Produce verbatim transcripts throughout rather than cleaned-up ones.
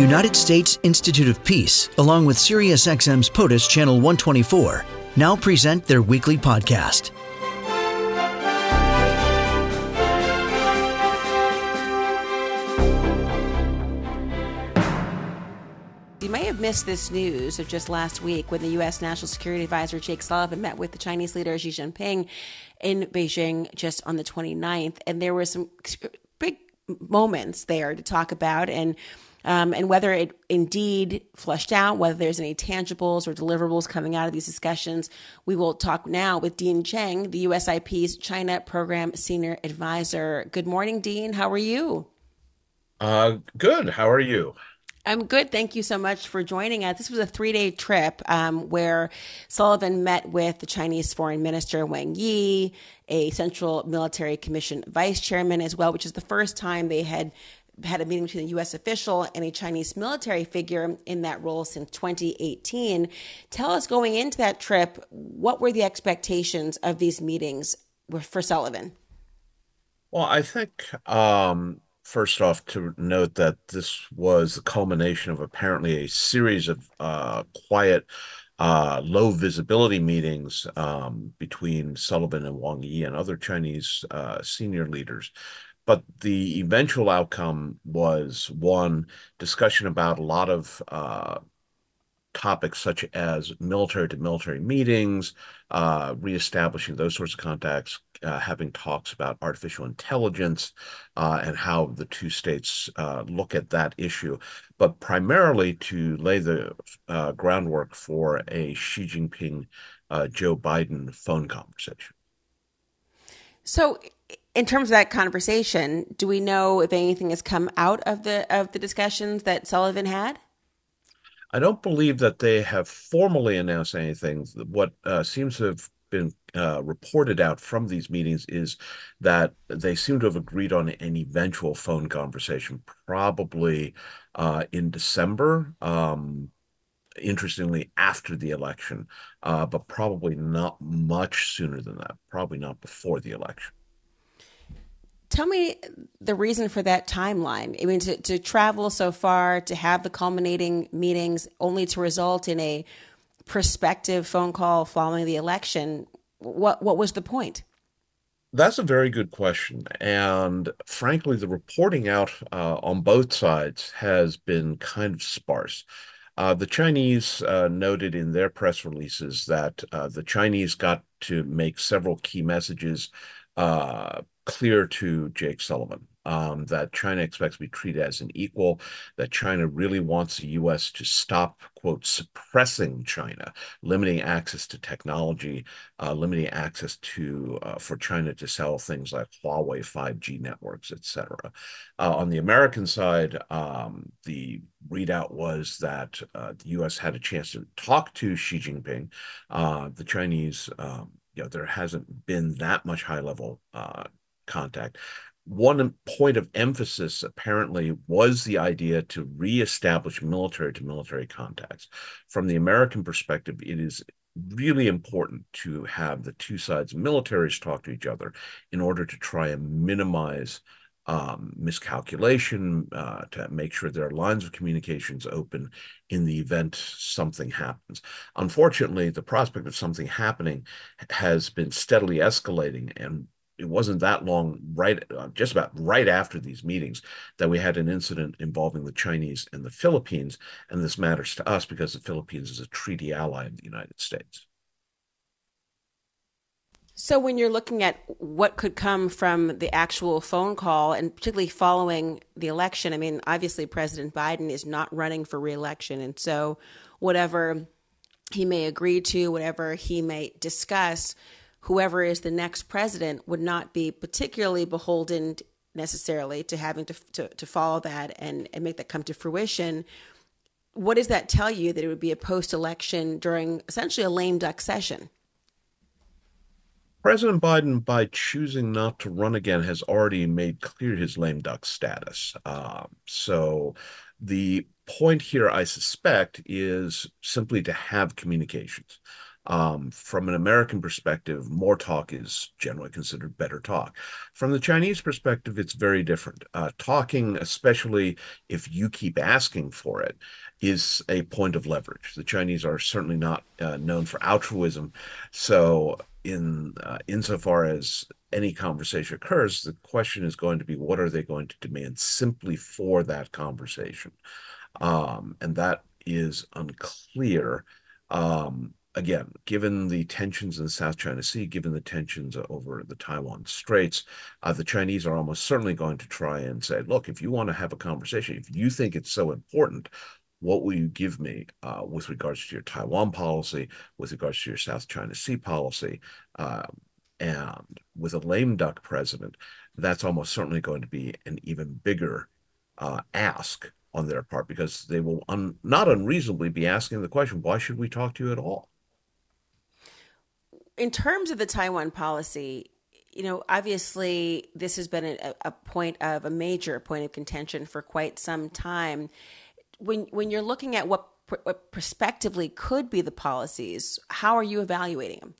United States Institute of Peace, along with SiriusXM's POTUS Channel one twenty-four, now present their weekly podcast. You may have missed this news of just last week when the U S National Security Advisor Jake Sullivan met with the Chinese leader Xi Jinping in Beijing just on the twenty-ninth. And there were some big moments there to talk about, and um, and whether it indeed flushed out, whether there's any tangibles or deliverables coming out of these discussions. We will talk now with Dean Cheng, the U S I P's China Program Senior Advisor. Good morning, Dean. How are you? Uh, good. How are you? I'm good. Thank you so much for joining us. This was a three-day trip um, where Sullivan met with the Chinese Foreign Minister Wang Yi, a Central Military Commission vice chairman as well, which is the first time they had had a meeting between a U S official and a Chinese military figure in that role since twenty eighteen. Tell us, going into that trip, what were the expectations of these meetings for Sullivan? Well, I think um, first off, to note that this was the culmination of apparently a series of uh, quiet, uh, low visibility meetings um, between Sullivan and Wang Yi and other Chinese uh, senior leaders. But the eventual outcome was, one, discussion about a lot of uh, topics such as military-to-military meetings, uh, reestablishing those sorts of contacts, uh, having talks about artificial intelligence, uh, and how the two states uh, look at that issue, but primarily to lay the uh, groundwork for a Xi Jinping, uh, Joe Biden phone conversation. So in terms of that conversation, do we know if anything has come out of the of the discussions that Sullivan had? I don't believe that they have formally announced anything. What uh, seems to have been uh, reported out from these meetings is that they seem to have agreed on an eventual phone conversation, probably uh, in December, um, interestingly, after the election, uh, but probably not much sooner than that, probably not before the election. Tell me the reason for that timeline. I mean, to, to travel so far, to have the culminating meetings, only to result in a prospective phone call following the election. What what was the point? That's a very good question. And frankly, the reporting out uh, on both sides has been kind of sparse. Uh, the Chinese uh, noted in their press releases that uh, the Chinese got to make several key messages uh, clear to Jake Sullivan, um, that China expects to be treated as an equal, that China really wants the U S to stop, quote, suppressing China, limiting access to technology, uh, limiting access to uh, for China to sell things like Huawei five G networks, et cetera. Uh, on the American side, um, the readout was that uh, the U S had a chance to talk to Xi Jinping. Uh, the Chinese, um, you know, there hasn't been that much high-level uh, contact. One point of emphasis apparently was the idea to reestablish military-to-military contacts. From the American perspective, it is really important to have the two sides' militaries talk to each other in order to try and minimize um, miscalculation, uh, to make sure there are lines of communications open in the event something happens. Unfortunately, the prospect of something happening has been steadily escalating, and it wasn't that long, right, uh, just about right after these meetings, that we had an incident involving the Chinese and the Philippines. And this matters to us because the Philippines is a treaty ally of the United States. So when you're looking at what could come from the actual phone call, and particularly following the election, I mean, obviously President Biden is not running for re-election. And so whatever he may agree to, whatever he may discuss, whoever is the next president would not be particularly beholden necessarily to having to to, to follow that and, and make that come to fruition. What does that tell you, that it would be a post-election during essentially a lame duck session? President Biden, by choosing not to run again, has already made clear his lame duck status. Um, so the point here, I suspect, is simply to have communications. Um, from an American perspective, more talk is generally considered better talk. From the Chinese perspective, it's very different. Uh, talking, especially if you keep asking for it, is a point of leverage. The Chinese are certainly not uh, known for altruism. So, in uh, insofar as any conversation occurs, the question is going to be what are they going to demand simply for that conversation? Um, and that is unclear. Um, again, given the tensions in the South China Sea, given the tensions over the Taiwan Straits, uh, the Chinese are almost certainly going to try and say, look, if you want to have a conversation, if you think it's so important, what will you give me uh, with regards to your Taiwan policy, with regards to your South China Sea policy? Uh, and with a lame duck president, that's almost certainly going to be an even bigger uh, ask on their part because they will un not unreasonably be asking the question, why should we talk to you at all? In terms of the Taiwan policy, you know, obviously this has been a, a point of a major point of contention for quite some time. When when you're looking at what, what prospectively could be the policies, how are you evaluating them?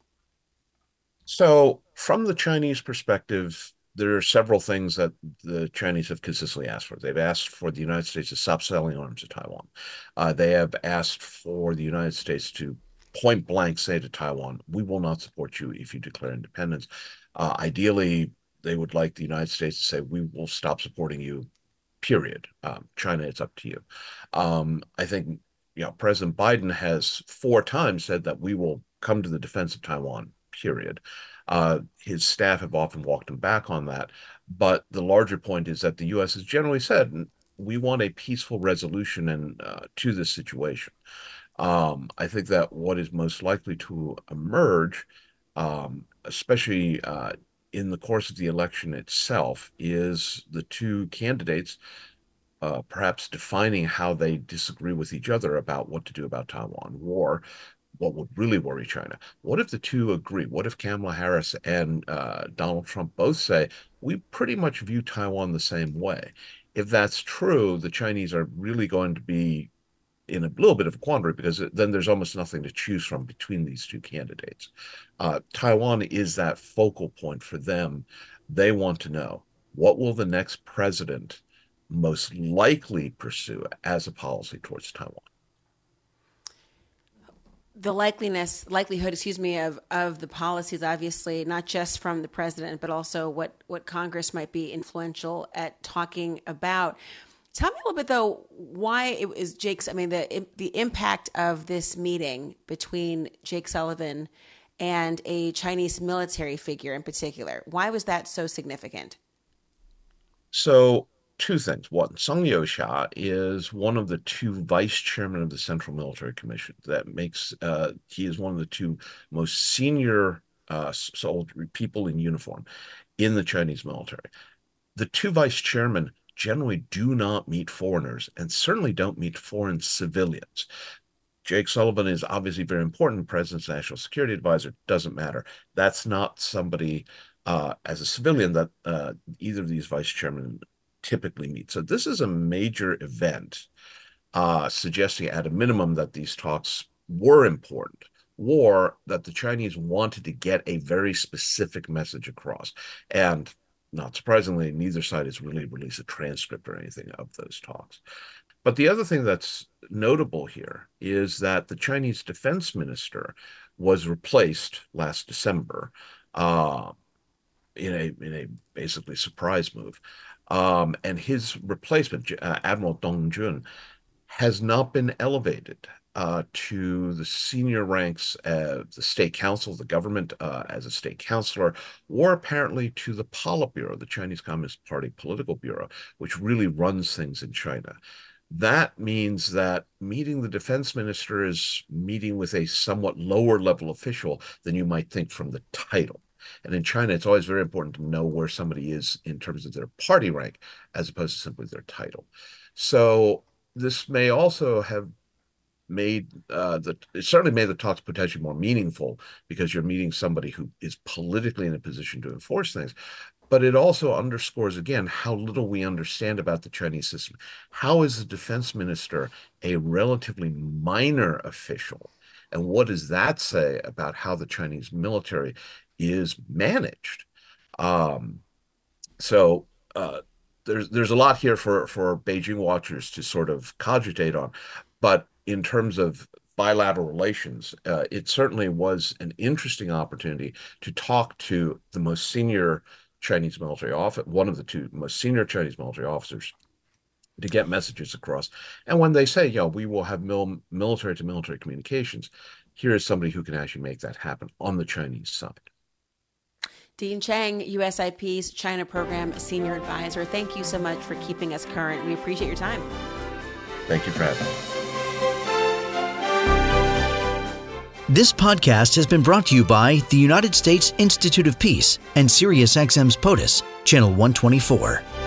So, from the Chinese perspective, there are several things that the Chinese have consistently asked for. They've asked for the United States to stop selling arms to Taiwan. Uh, they have asked for the United States to point blank say to Taiwan, we will not support you if you declare independence. Uh, ideally, they would like the United States to say, we will stop supporting you, period. Um, China, it's up to you. Um, I think, you know, President Biden has four times said that we will come to the defense of Taiwan, period. Uh, his staff have often walked him back on that. But the larger point is that the U S has generally said we want a peaceful resolution and uh, to this situation. Um, I think that what is most likely to emerge, um, especially uh, in the course of the election itself, is the two candidates uh, perhaps defining how they disagree with each other about what to do about Taiwan, or what would really worry China. What if the two agree? What if Kamala Harris and uh, Donald Trump both say, we pretty much view Taiwan the same way? If that's true, the Chinese are really going to be in a little bit of a quandary because then there's almost nothing to choose from between these two candidates. Uh, Taiwan is that focal point for them. They want to know what will the next president most likely pursue as a policy towards Taiwan. The likeliness, likelihood, excuse me, of, of the policies, obviously, not just from the president, but also what, what Congress might be influential at talking about. Tell me a little bit, though, why it was Jake's, I mean, the, the impact of this meeting between Jake Sullivan and a Chinese military figure in particular. Why was that so significant? So, two things. One, Sung Yosha is one of the two vice chairmen of the Central Military Commission. That makes uh, he is one of the two most senior uh, soldier people in uniform in the Chinese military. The two vice chairmen generally do not meet foreigners and certainly don't meet foreign civilians. Jake Sullivan is obviously very important. President's national security advisor doesn't matter. That's not somebody uh, as a civilian that uh, either of these vice chairmen typically meet. So this is a major event, uh, suggesting at a minimum that these talks were important, or that the Chinese wanted to get a very specific message across. And not surprisingly, neither side has really released a transcript or anything of those talks. But the other thing that's notable here is that the Chinese defense minister was replaced last December uh, in a in a basically surprise move. Um, and his replacement, uh, Admiral Dong Jun, has not been elevated uh, to the senior ranks of the state council, the government uh, as a state councilor, or apparently to the Politburo, the Chinese Communist Party political bureau, which really runs things in China. That means that meeting the defense minister is meeting with a somewhat lower level official than you might think from the title. And in China, it's always very important to know where somebody is in terms of their party rank as opposed to simply their title. So this may also have made uh, the it certainly made the talks potentially more meaningful because you're meeting somebody who is politically in a position to enforce things. But it also underscores again how little we understand about the Chinese system. How is the defense minister a relatively minor official And what does that say about how the Chinese military is managed? Um, so uh, there's there's a lot here for for Beijing watchers to sort of cogitate on, but in terms of bilateral relations, uh, it certainly was an interesting opportunity to talk to the most senior Chinese military officer, one of the two most senior Chinese military officers, to get messages across. And when they say, "Yo, we will have mil military to military communications," here is somebody who can actually make that happen on the Chinese side. Dean Cheng, U S I P's China Program Senior Advisor, thank you so much for keeping us current. We appreciate your time. Thank you for having me. This podcast has been brought to you by the United States Institute of Peace and SiriusXM's POTUS, Channel one twenty-four.